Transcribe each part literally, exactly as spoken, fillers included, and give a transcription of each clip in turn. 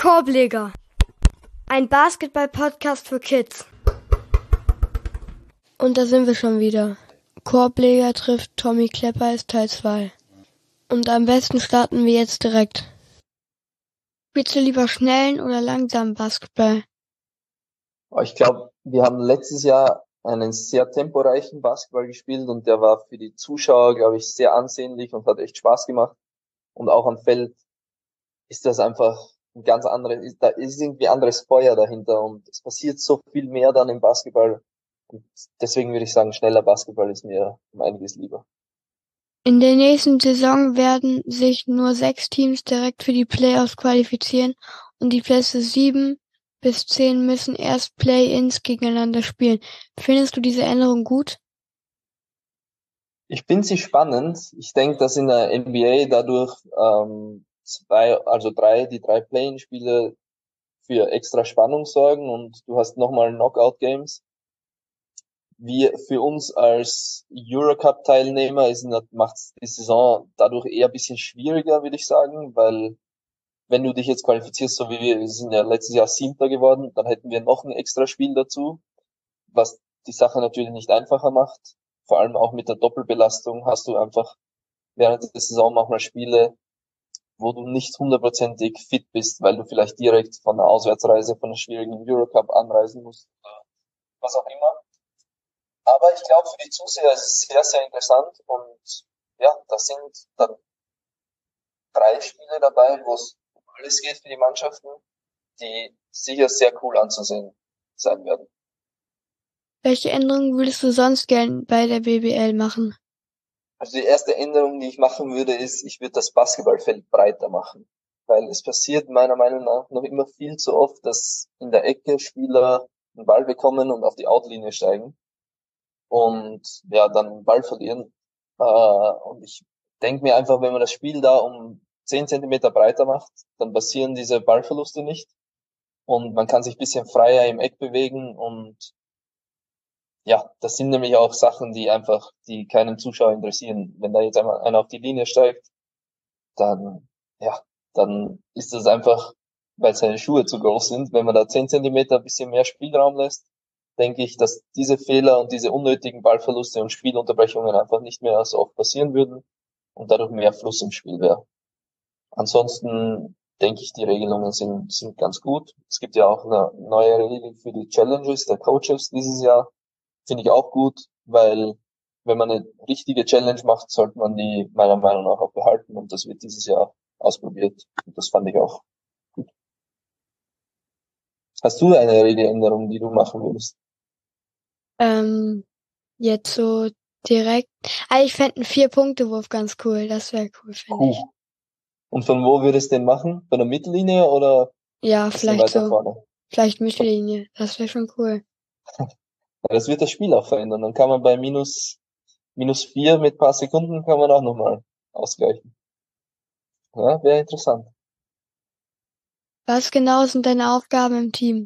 Korbleger, ein Basketball-Podcast für Kids. Und da sind wir schon wieder. Korbleger trifft Tommy Klepper ist Teil zwei. Und am besten starten wir jetzt direkt. Spielst du lieber schnellen oder langsamen Basketball? Ich glaube, wir haben letztes Jahr einen sehr temporeichen Basketball gespielt und der war für die Zuschauer, glaube ich, sehr ansehnlich und hat echt Spaß gemacht. Und auch am Feld ist das einfach ein ganz anderes, da ist irgendwie anderes Feuer dahinter und es passiert so viel mehr dann im Basketball. Und deswegen würde ich sagen, schneller Basketball ist mir um einiges lieber. In der nächsten Saison werden sich nur sechs Teams direkt für die Playoffs qualifizieren und die Plätze sieben bis zehn müssen erst Play-ins gegeneinander spielen. Findest du diese Änderung gut? Ich finde sie spannend. Ich denke, dass in der N B A dadurch ähm, zwei, also drei, die drei Play-in-Spiele für extra Spannung sorgen und du hast nochmal Knockout-Games. Wir, für uns als Eurocup-Teilnehmer ist, macht die Saison dadurch eher ein bisschen schwieriger, würde ich sagen, weil wenn du dich jetzt qualifizierst, so wie wir, wir sind ja letztes Jahr Siebter geworden, dann hätten wir noch ein extra Spiel dazu, was die Sache natürlich nicht einfacher macht. Vor allem auch mit der Doppelbelastung hast du einfach während der Saison manchmal Spiele, wo du nicht hundertprozentig fit bist, weil du vielleicht direkt von einer Auswärtsreise, von einer schwierigen Eurocup anreisen musst, was auch immer. Aber ich glaube, für die Zuseher ist es sehr, sehr interessant und ja, da sind dann drei Spiele dabei, wo es um alles geht für die Mannschaften, die sicher sehr cool anzusehen sein werden. Welche Änderungen würdest du sonst gern bei der B B L machen? Also die erste Änderung, die ich machen würde, ist, ich würde das Basketballfeld breiter machen. Weil es passiert meiner Meinung nach noch immer viel zu oft, dass in der Ecke Spieler einen Ball bekommen und auf die Outlinie steigen und ja, dann den Ball verlieren. Äh, und ich denke mir einfach, wenn man das Spiel da um zehn Zentimeter breiter macht, dann passieren diese Ballverluste nicht und man kann sich ein bisschen freier im Eck bewegen und ja, das sind nämlich auch Sachen, die einfach, die keinen Zuschauer interessieren. Wenn da jetzt einmal einer auf die Linie steigt, dann, ja, dann ist das einfach, weil seine Schuhe zu groß sind. Wenn man da zehn Zentimeter ein bisschen mehr Spielraum lässt, denke ich, dass diese Fehler und diese unnötigen Ballverluste und Spielunterbrechungen einfach nicht mehr so oft passieren würden und dadurch mehr Fluss im Spiel wäre. Ansonsten denke ich, die Regelungen sind, sind ganz gut. Es gibt ja auch eine neue Regel für die Challenges der Coaches dieses Jahr. Finde ich auch gut, weil wenn man eine richtige Challenge macht, sollte man die meiner Meinung nach auch behalten und das wird dieses Jahr ausprobiert und das fand ich auch gut. Hast du eine Regeländerung, die du machen würdest? Ähm, jetzt so direkt. Ah, ich fände einen Vier-Punkte-Wurf ganz cool. Das wäre cool, finde ich. Cool. Und von wo würdest du den machen? Von der Mittellinie oder Ja, ein bisschen vielleicht weiter so. vorne? Vielleicht Mittellinie. Das wäre schon cool. Ja, das wird das Spiel auch verändern. Dann kann man bei minus, minus vier mit paar Sekunden kann man auch nochmal ausgleichen. Ja, wäre interessant. Was genau sind deine Aufgaben im Team?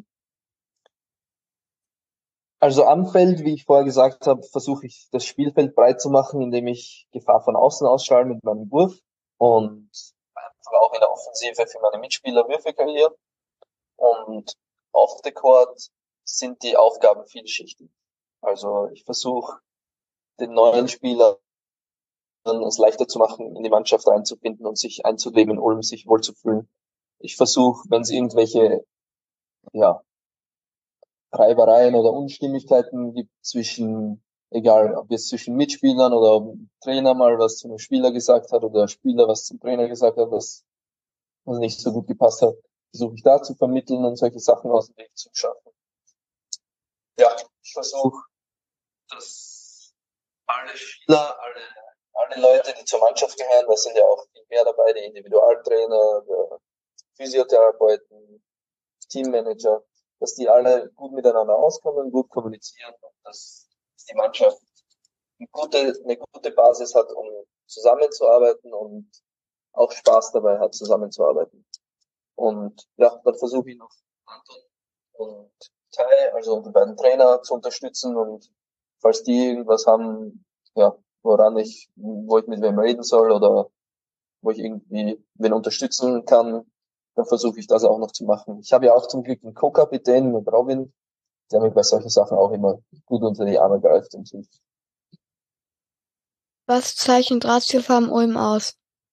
Also am Feld, wie ich vorher gesagt habe, versuche ich das Spielfeld breit zu machen, indem ich Gefahr von außen ausstrahle mit meinem Wurf und aber auch in der Offensive für meine Mitspieler Würfe kreiere. Und off the court sind die Aufgaben vielschichtig. Also ich versuche den neuen Spielern es leichter zu machen, in die Mannschaft reinzufinden und sich einzuleben in Ulm, sich wohlzufühlen. Ich versuche, wenn es irgendwelche ja, Reibereien oder Unstimmigkeiten gibt zwischen, egal ob jetzt zwischen Mitspielern oder ob ein Trainer mal was zu einem Spieler gesagt hat oder der Spieler was zum Trainer gesagt hat, was, was nicht so gut gepasst hat, versuche ich da zu vermitteln und solche Sachen aus dem Weg zu schaffen. Ja, ich versuche, dass alle Spieler, alle, alle Leute, die zur Mannschaft gehören, da sind ja auch viel mehr dabei, die Individualtrainer, Physiotherapeuten, Teammanager, dass die alle gut miteinander auskommen, gut kommunizieren und dass die Mannschaft eine gute, eine gute Basis hat, um zusammenzuarbeiten und auch Spaß dabei hat, zusammenzuarbeiten. Und ja, dann versuche ich noch Anton und Tai, also die beiden Trainer, zu unterstützen und falls die irgendwas haben, ja, woran ich, wo ich mit wem reden soll oder wo ich irgendwie wen unterstützen kann, dann versuche ich das auch noch zu machen. Ich habe ja auch zum Glück einen Co-Kapitän mit Robin, der mir bei solchen Sachen auch immer gut unter die Arme greift und hilft. Was zeichnet Ratiofarm Ulm aus?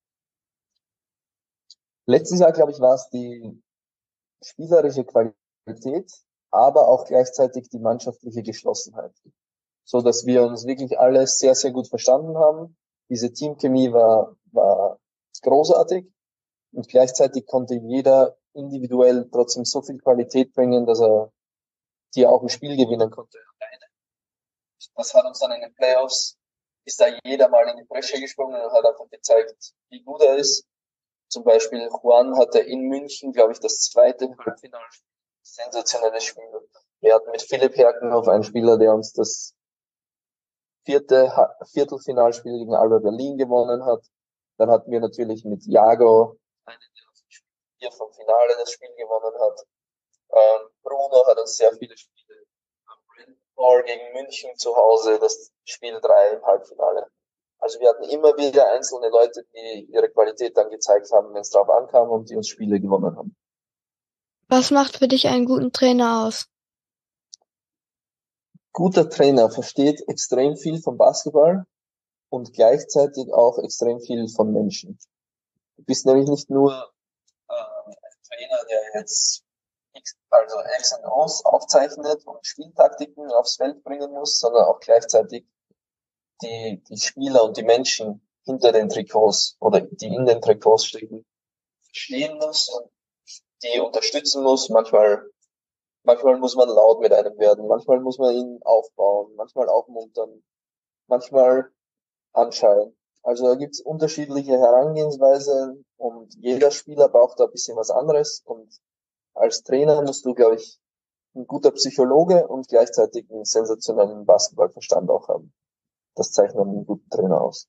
Letztes Jahr, glaube ich, war es die spielerische Qualität, aber auch gleichzeitig die mannschaftliche Geschlossenheit. So dass wir uns wirklich alle sehr, sehr gut verstanden haben. Diese Teamchemie war, war großartig und gleichzeitig konnte jeder individuell trotzdem so viel Qualität bringen, dass er die auch ein Spiel gewinnen konnte. Das hat uns dann in den Playoffs, ist da jeder mal in die Bresche gesprungen und hat einfach gezeigt, wie gut er ist. Zum Beispiel Juan hatte in München, glaube ich, das zweite Halbfinalspiel. Sensationelles Spiel. Wir hatten mit Philipp Herkenhoff einen Spieler, der uns das vierte Viertelfinalspiel gegen Alba Berlin gewonnen hat. Dann hatten wir natürlich mit Jago einen, der aus dem Spiel vier vom Finale das Spiel gewonnen hat. Ähm, Bruno hat uns sehr viele Spiele. Brentford gegen München zu Hause, das Spiel drei im Halbfinale. Also wir hatten immer wieder einzelne Leute, die ihre Qualität dann gezeigt haben, wenn es drauf ankam und die uns Spiele gewonnen haben. Was macht für dich einen guten Trainer aus? Guter Trainer versteht extrem viel vom Basketball und gleichzeitig auch extrem viel von Menschen. Du bist nämlich nicht nur äh, ein Trainer, der jetzt X, also X und O's aufzeichnet und Spieltaktiken aufs Feld bringen muss, sondern auch gleichzeitig die, die Spieler und die Menschen hinter den Trikots oder die in den Trikots stecken, verstehen muss und die unterstützen muss. Manchmal, manchmal muss man laut mit einem werden, manchmal muss man ihn aufbauen, manchmal aufmuntern, manchmal anschreien. Also da gibt's unterschiedliche Herangehensweisen und jeder Spieler braucht da ein bisschen was anderes und als Trainer musst du, glaube ich, ein guter Psychologe und gleichzeitig einen sensationellen Basketballverstand auch haben. Das zeichnet einen guten Trainer aus.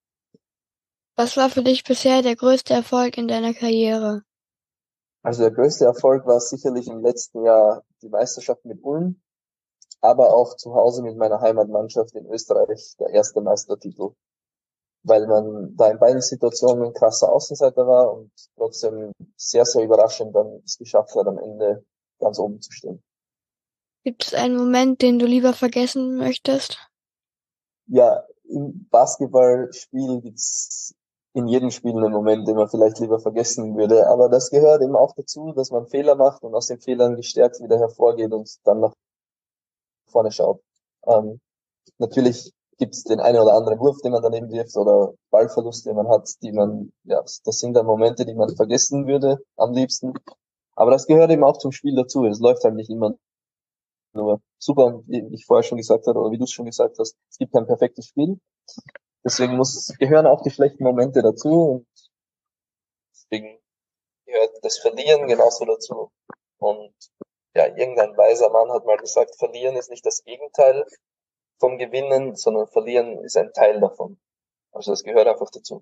Was war für dich bisher der größte Erfolg in deiner Karriere? Also der größte Erfolg war sicherlich im letzten Jahr die Meisterschaft mit Ulm, aber auch zu Hause mit meiner Heimatmannschaft in Österreich der erste Meistertitel, weil man da in beiden Situationen ein krasser Außenseiter war und trotzdem sehr, sehr überraschend dann es geschafft hat, am Ende ganz oben zu stehen. Gibt es einen Moment, den du lieber vergessen möchtest? Ja, im Basketballspiel gibt's in jedem Spiel einen Moment, den man vielleicht lieber vergessen würde, aber das gehört eben auch dazu, dass man Fehler macht und aus den Fehlern gestärkt wieder hervorgeht und dann nach vorne schaut. Ähm, natürlich gibt's den einen oder anderen Wurf, den man daneben wirft oder Ballverlust, den man hat, die man, ja, das sind dann Momente, die man vergessen würde am liebsten. Aber das gehört eben auch zum Spiel dazu. Es läuft halt nicht immer nur super, und wie ich vorher schon gesagt habe, oder wie du es schon gesagt hast, es gibt kein perfektes Spiel. Deswegen muss, gehören auch die schlechten Momente dazu und deswegen gehört das Verlieren genauso dazu. Und ja, irgendein weiser Mann hat mal gesagt, Verlieren ist nicht das Gegenteil vom Gewinnen, sondern Verlieren ist ein Teil davon. Also das gehört einfach dazu.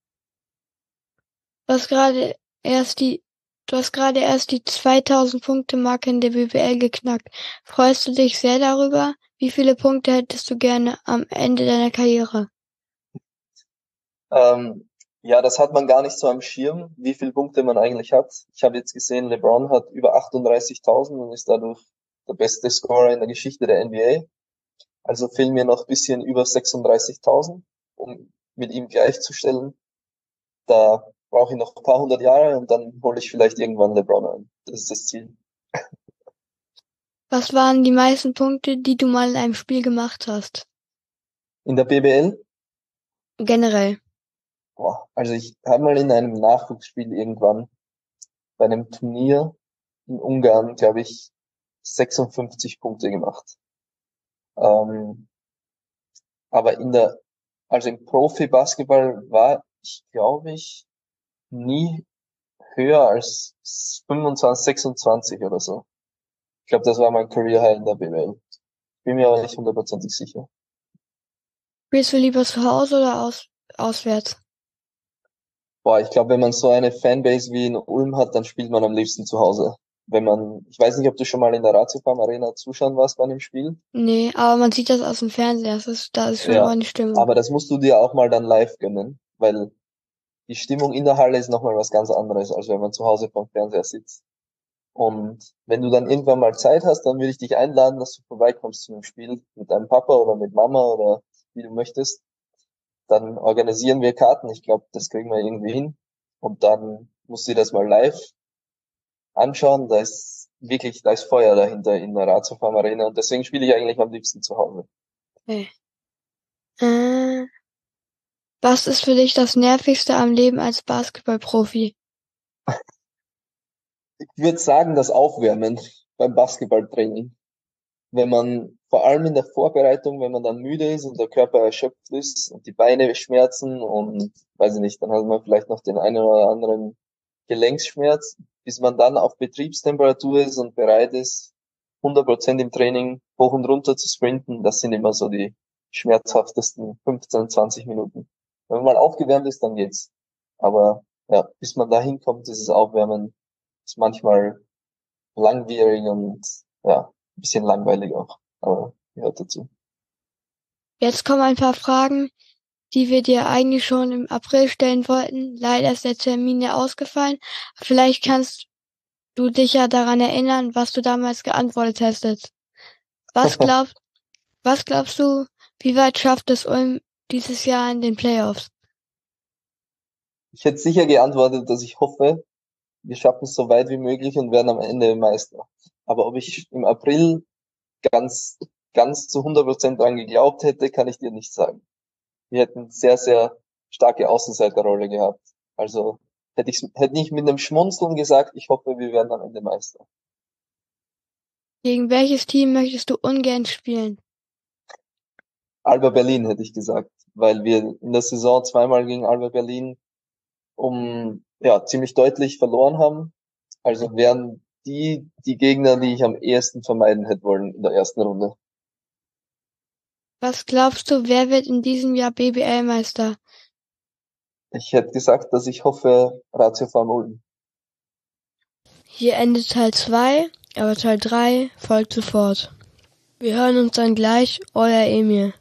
Du hast gerade erst die, du hast gerade erst die zweitausend Punkte Marke in der B B L geknackt. Freust du dich sehr darüber? Wie viele Punkte hättest du gerne am Ende deiner Karriere? Ähm, ja, das hat man gar nicht so am Schirm, wie viele Punkte man eigentlich hat. Ich habe jetzt gesehen, LeBron hat über achtunddreißigtausend und ist dadurch der beste Scorer in der Geschichte der N B A. Also fehlen mir noch ein bisschen über sechsunddreißigtausend, um mit ihm gleichzustellen. Da brauche ich noch ein paar hundert Jahre und dann hole ich vielleicht irgendwann LeBron ein. Das ist das Ziel. Was waren die meisten Punkte, die du mal in einem Spiel gemacht hast? In der B B L? Generell. Boah, also ich habe mal in einem Nachwuchsspiel irgendwann bei einem Turnier in Ungarn, glaube ich, sechsundfünfzig Punkte gemacht. Ähm, aber in der, also im Profi-Basketball war ich, glaube ich, nie höher als fünfundzwanzig, sechsundzwanzig oder so. Ich glaube, das war mein Career High in der B B L. Bin mir aber nicht hundertprozentig sicher. Spielst du lieber zu Hause oder aus, auswärts? Boah, ich glaube, wenn man so eine Fanbase wie in Ulm hat, dann spielt man am liebsten zu Hause. Wenn man, ich weiß nicht, ob du schon mal in der Ratiofarm Arena zuschauen warst bei einem Spiel. Nee, aber man sieht das aus dem Fernsehen. Das ist, da ist schon Ja, ordentlich Stimmung. aber das musst du dir auch mal dann live gönnen, weil die Stimmung in der Halle ist nochmal was ganz anderes, als wenn man zu Hause vorm Fernseher sitzt. Und wenn du dann irgendwann mal Zeit hast, dann würde ich dich einladen, dass du vorbeikommst zu einem Spiel mit deinem Papa oder mit Mama oder wie du möchtest. Dann organisieren wir Karten. Ich glaube, das kriegen wir irgendwie hin. Und dann musst du dir das mal live anschauen. Da ist wirklich, da ist Feuer dahinter in der Ratiofarm Arena. Und deswegen spiele ich eigentlich am liebsten zu Hause. Okay. Äh, was ist für dich das Nervigste am Leben als Basketballprofi? Ich würde sagen, das Aufwärmen beim Basketballtraining. Wenn man, vor allem in der Vorbereitung, wenn man dann müde ist und der Körper erschöpft ist und die Beine schmerzen und, weiß ich nicht, dann hat man vielleicht noch den einen oder anderen Gelenksschmerz, bis man dann auf Betriebstemperatur ist und bereit ist, hundert Prozent im Training hoch und runter zu sprinten, das sind immer so die schmerzhaftesten fünfzehn, zwanzig Minuten. Wenn man mal aufgewärmt ist, dann geht's. Aber ja, bis man da hinkommt, dieses Aufwärmen ist manchmal langwierig und ja, ein bisschen langweilig auch, aber gehört dazu. Jetzt kommen ein paar Fragen, die wir dir eigentlich schon im April stellen wollten. Leider ist der Termin ja ausgefallen. Vielleicht kannst du dich ja daran erinnern, was du damals geantwortet hättest. Was glaubst, was glaubst du, wie weit schafft es Ulm dieses Jahr in den Playoffs? Ich hätte sicher geantwortet, dass ich hoffe, wir schaffen es so weit wie möglich und werden am Ende Meister. Aber ob ich im April ganz, ganz zu hundert Prozent dran geglaubt hätte, kann ich dir nicht sagen. Wir hätten sehr, sehr starke Außenseiterrolle gehabt. Also hätte ich, hätte ich mit einem Schmunzeln gesagt, ich hoffe, wir werden am Ende Meister. Gegen welches Team möchtest du ungern spielen? Alba Berlin, hätte ich gesagt, weil wir in der Saison zweimal gegen Alba Berlin um ja ziemlich deutlich verloren haben. Also wären die die Gegner, die ich am ehesten vermeiden hätte wollen in der ersten Runde. Was glaubst du, wer wird in diesem Jahr B B L-Meister? Ich hätte gesagt, dass ich hoffe, Ratiofarm Ulm. Hier endet Teil zwei, aber Teil drei folgt sofort. Wir hören uns dann gleich, euer Emil.